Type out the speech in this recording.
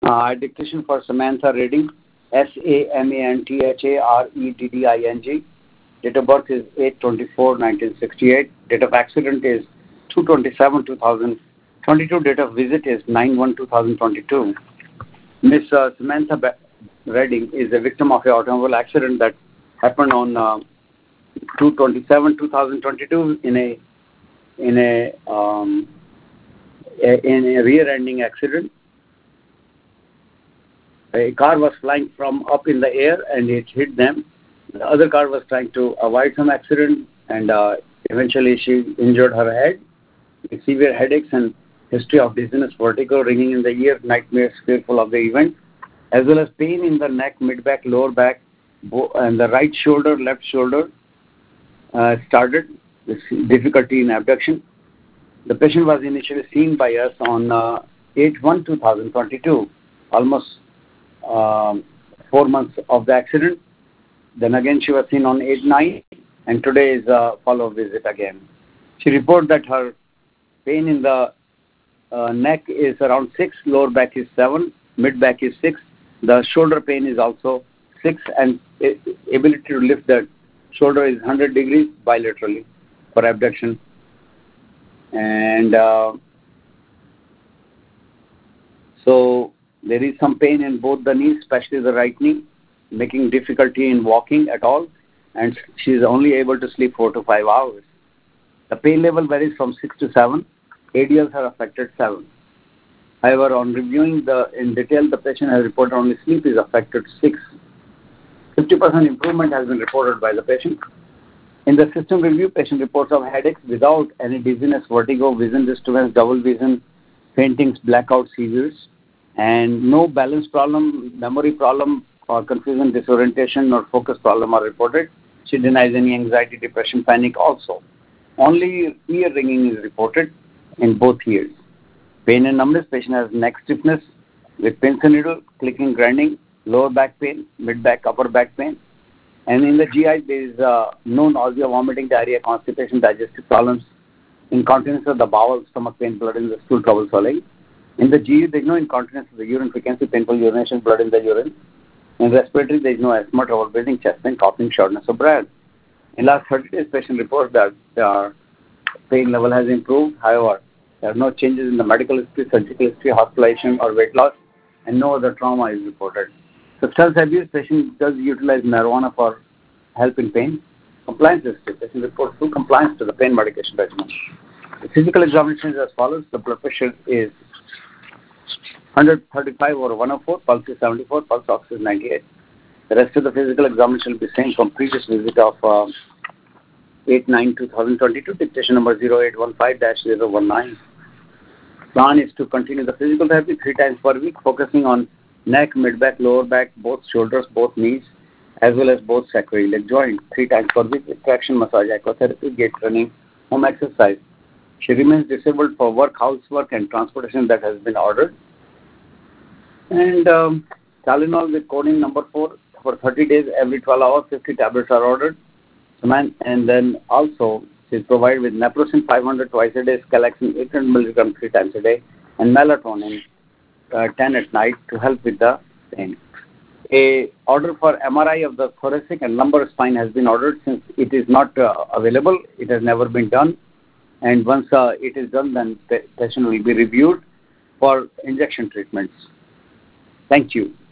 Dictation for Samantha Redding, Samantharedding. Date of birth is 8/24/1968. Date of accident is 2/27/2022. Date of visit is 9/1/2022. Miss Samantha Redding is a victim of an automobile accident that happened on 2/27/2022 in a rear-ending accident. A car was flying from up in the air and it hit them. The other car was trying to avoid some accident, and eventually she injured her head with severe headaches and history of dizziness, vertigo, ringing in the ear, nightmares, fearful of the event, as well as pain in the neck, mid-back, lower back, and the right shoulder, left shoulder started with difficulty in abduction. The patient was initially seen by us on 8/1/2022, almost 4 months of the accident. Then again she was seen on 8/9, and today is a follow-up visit again. She reported that her pain in the neck is around 6, lower back is 7, mid-back is 6. The shoulder pain is also 6, and ability to lift the shoulder is 100 degrees bilaterally for abduction. And so there is some pain in both the knees, especially the right knee, making difficulty in walking at all, and she is only able to sleep 4 to 5 hours. The pain level varies from 6 to 7. ADLs are affected 7. However, on reviewing in detail, the patient has reported only sleep is affected 6. 50% improvement has been reported by the patient. In the system review, patient reports of headaches without any dizziness, vertigo, vision disturbance, double vision, faintings, blackout, seizures, and no balance problem, memory problem, or confusion, disorientation, or focus problem are reported. She denies any anxiety, depression, panic also. Only ear ringing is reported in both ears. Pain and numbness, patient has neck stiffness with pins and needle, clicking, grinding, lower back pain, mid-back, upper back pain. And in the GI, there is no nausea, vomiting, diarrhea, constipation, digestive problems, incontinence of the bowel, stomach pain, blood in the stool, trouble swallowing. In the GU, there is no incontinence of the urine, frequency, painful urination, blood in the urine. In respiratory, there is no asthma, trouble breathing, chest pain, coughing, shortness of breath. In last 30 days, patient reports that their pain level has improved. However, there are no changes in the medical history, surgical history, hospitalization, or weight loss, and no other trauma is reported. Substance abuse, patient does utilize marijuana for help in pain. Compliance history, patient reports full compliance to the pain medication regimen. The physical examination is as follows. The blood pressure is 135/104, pulse is 74, pulse ox is 98. The rest of the physical examination will be same from previous visit of 8/9/2022, dictation number 0815-019. Plan is to continue the physical therapy 3 times per week, focusing on neck, mid-back, lower back, both shoulders, both knees, as well as both sacroiliac joint 3 times per week with traction, massage, aquatherapy, gait training, home exercise. She remains disabled for work, housework, and transportation that has been ordered. And Tylenol with codeine number 4 for 30 days, every 12 hours, 50 tablets are ordered. And then also she is provided with naproxen 500 twice a day, scalaxin 800 mg 3 times a day, and melatonin 10 at night to help with the pain. A order for MRI of the thoracic and lumbar spine has been ordered. Since it is not available, it has never been done, and once it is done, then the patient will be reviewed for injection treatments. Thank you.